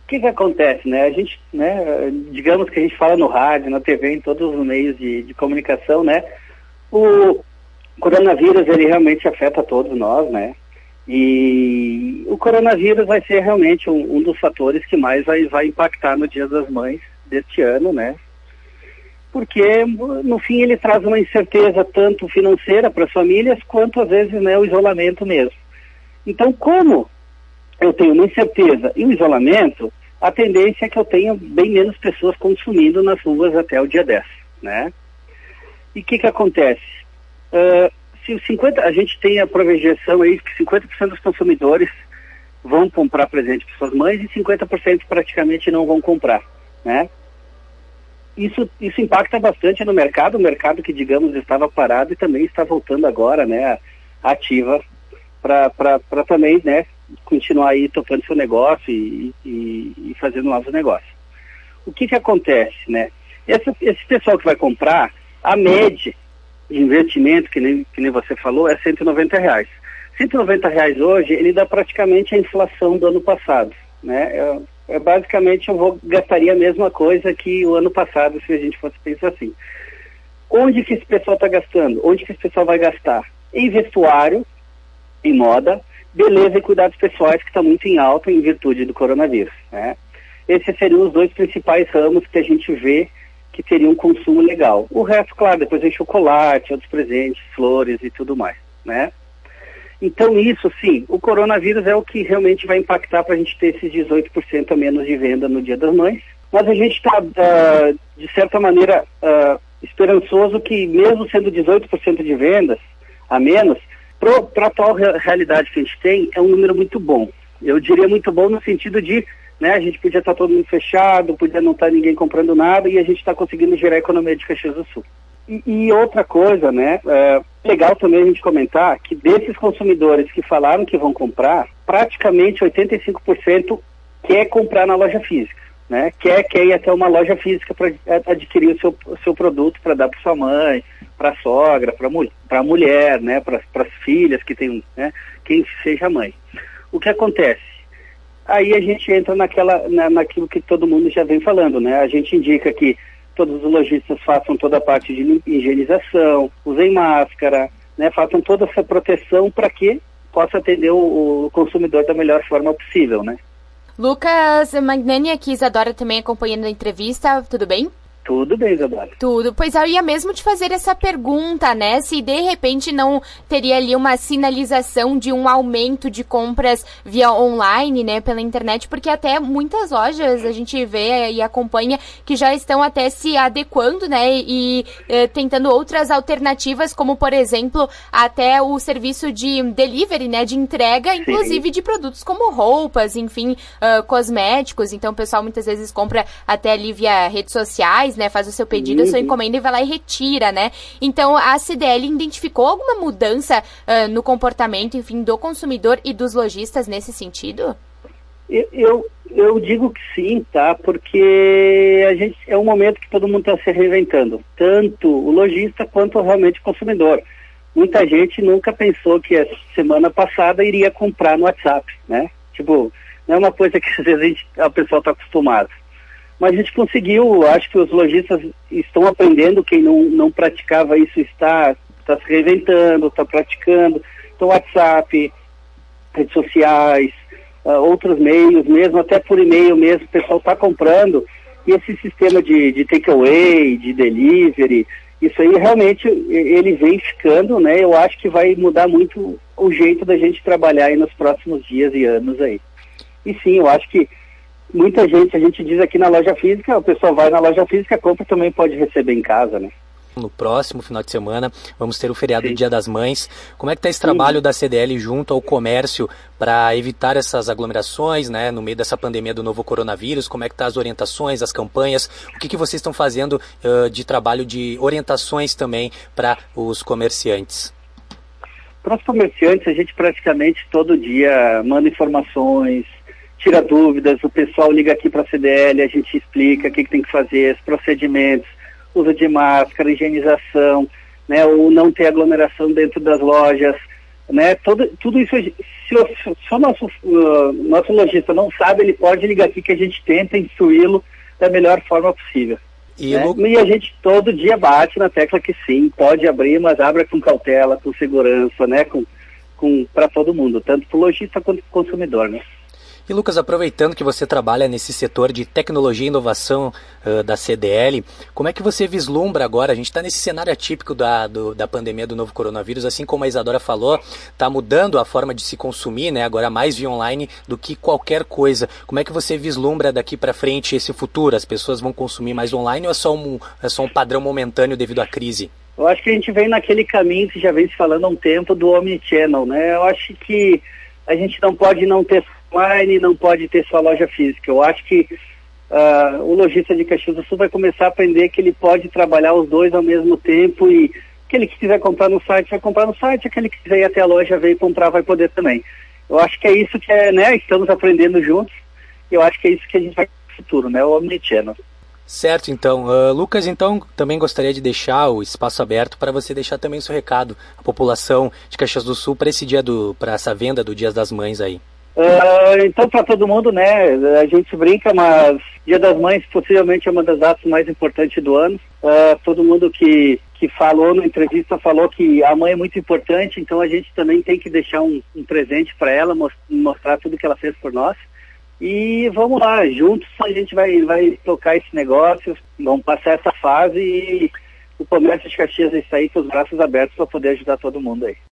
que acontece, né? A gente, né, digamos que a gente fala no rádio, na TV, em todos os meios de comunicação, né? O coronavírus, ele realmente afeta todos nós, né? E o coronavírus vai ser realmente um dos fatores que mais vai impactar no Dia das Mães deste ano, né? Porque, no fim, ele traz uma incerteza tanto financeira para as famílias, quanto, às vezes, né, o isolamento mesmo. Então, como eu tenho uma incerteza e um isolamento, a tendência é que eu tenha bem menos pessoas consumindo nas ruas até o dia 10, né? E o que acontece? A gente tem a projeção aí que 50% dos consumidores vão comprar presente para suas mães e 50% praticamente não vão comprar, né? Isso impacta bastante no mercado, o mercado que, digamos, estava parado e também está voltando agora, né, ativa para também, né, continuar aí tocando seu negócio e fazendo novos negócios. O que acontece, né? Esse pessoal que vai comprar, a média de investimento, que nem você falou, é R$190. R$190 hoje, ele dá praticamente a inflação do ano passado, né? Basicamente, gastaria a mesma coisa que o ano passado, se a gente fosse pensar assim. Onde que esse pessoal está gastando? Onde que esse pessoal vai gastar? Em vestuário, em moda, beleza e cuidados pessoais, que está muito em alta em virtude do coronavírus, né? Esses seriam os dois principais ramos que a gente vê que teriam um consumo legal. O resto, claro, depois vem chocolate, outros presentes, flores e tudo mais, né? Então isso, sim, o coronavírus é o que realmente vai impactar para a gente ter esses 18% a menos de venda no Dia das Mães. Mas a gente está, de certa maneira, esperançoso que, mesmo sendo 18% de vendas a menos, para a atual realidade que a gente tem, é um número muito bom. Eu diria muito bom no sentido de, né, a gente podia estar todo mundo fechado, podia não estar ninguém comprando nada, e a gente está conseguindo gerar a economia de Caxias do Sul. E outra coisa, né, legal também a gente comentar que desses consumidores que falaram que vão comprar, praticamente 85% quer comprar na loja física, né, quer ir até uma loja física para adquirir o seu produto para dar para sua mãe, para a sogra, para a mulher, né, para as filhas que tem, né, quem seja mãe. O que acontece? Aí a gente entra naquilo que todo mundo já vem falando, né, a gente indica que todos os lojistas façam toda a parte de higienização, usem máscara, né, façam toda essa proteção para que possa atender o consumidor da melhor forma possível, né? Lucas Magnani, aqui Isadora também acompanhando a entrevista, tudo bem? Tudo bem, Isadora. Tudo. Pois eu ia mesmo te fazer essa pergunta, né? Se de repente não teria ali uma sinalização de um aumento de compras via online, né? Pela internet, porque até muitas lojas a gente vê e acompanha que já estão até se adequando, né? E tentando outras alternativas, como por exemplo, até o serviço de delivery, né? De entrega, inclusive Sim. de produtos como roupas, enfim, cosméticos. Então o pessoal muitas vezes compra até ali via redes sociais, né, faz o seu pedido, a sua encomenda e vai lá e retira, né? Então, a CDL identificou alguma mudança no comportamento, enfim, do consumidor e dos lojistas nesse sentido? Eu digo que sim, tá? Porque é um momento que todo mundo está se reinventando, tanto o lojista quanto realmente o consumidor. Muita gente nunca pensou que a semana passada iria comprar no WhatsApp, né? Tipo, não é uma coisa que às vezes o pessoal está acostumado. Mas a gente conseguiu, acho que os lojistas estão aprendendo, quem não praticava isso está se reinventando, está praticando. Então, WhatsApp, redes sociais, outros meios mesmo, até por e-mail mesmo, o pessoal está comprando. E esse sistema de takeaway, de delivery, isso aí realmente ele vem ficando, né? Eu acho que vai mudar muito o jeito da gente trabalhar aí nos próximos dias e anos aí. E sim, eu acho que muita gente, a gente diz aqui na loja física, o pessoal vai na loja física, compra, também pode receber em casa, né? No próximo final de semana, vamos ter o feriado do Dia das Mães. Como é que está esse trabalho da CDL junto ao comércio para evitar essas aglomerações, né, no meio dessa pandemia do novo coronavírus? Como é que tá as orientações, as campanhas? O que vocês estão fazendo de trabalho de orientações também para os comerciantes? Para os comerciantes, a gente praticamente todo dia manda informações, tira dúvidas, o pessoal liga aqui para a CDL, a gente explica o que tem que fazer, os procedimentos, uso de máscara, higienização, né, ou não ter aglomeração dentro das lojas, né? Tudo isso, se o nosso lojista não sabe, ele pode ligar aqui que a gente tenta instruí-lo da melhor forma possível. E a gente todo dia bate na tecla que sim, pode abrir, mas abra com cautela, com segurança, né? Para todo mundo, tanto para o lojista quanto para o consumidor, né? E Lucas, aproveitando que você trabalha nesse setor de tecnologia e inovação da CDL, como é que você vislumbra agora, a gente está nesse cenário atípico da pandemia do novo coronavírus, assim como a Isadora falou, está mudando a forma de se consumir, né, agora mais via online do que qualquer coisa. Como é que você vislumbra daqui para frente esse futuro? As pessoas vão consumir mais online ou é só um padrão momentâneo devido à crise? Eu acho que a gente vem naquele caminho que já vem se falando há um tempo do omnichannel, né? Eu acho que a gente não pode não ter online, não pode ter sua loja física. Eu acho que o lojista de Caxias do Sul vai começar a aprender que ele pode trabalhar os dois ao mesmo tempo e aquele que quiser comprar no site vai comprar no site, aquele que quiser ir até a loja ver e comprar vai poder também. Eu acho que é isso que né? Estamos aprendendo juntos e eu acho que é isso que a gente vai no futuro, né? O omnichannel. Certo, então. Lucas, então, também gostaria de deixar o espaço aberto para você deixar também o seu recado à população de Caxias do Sul para esse dia para essa venda do Dia das Mães aí. Então, para todo mundo, né, a gente brinca, mas Dia das Mães possivelmente é uma das datas mais importantes do ano. Todo mundo que falou na entrevista falou que a mãe é muito importante, então a gente também tem que deixar um presente para ela, mostrar tudo que ela fez por nós. E vamos lá, juntos a gente vai tocar esse negócio, vamos passar essa fase e o comércio de Caxias está aí com os braços abertos para poder ajudar todo mundo aí.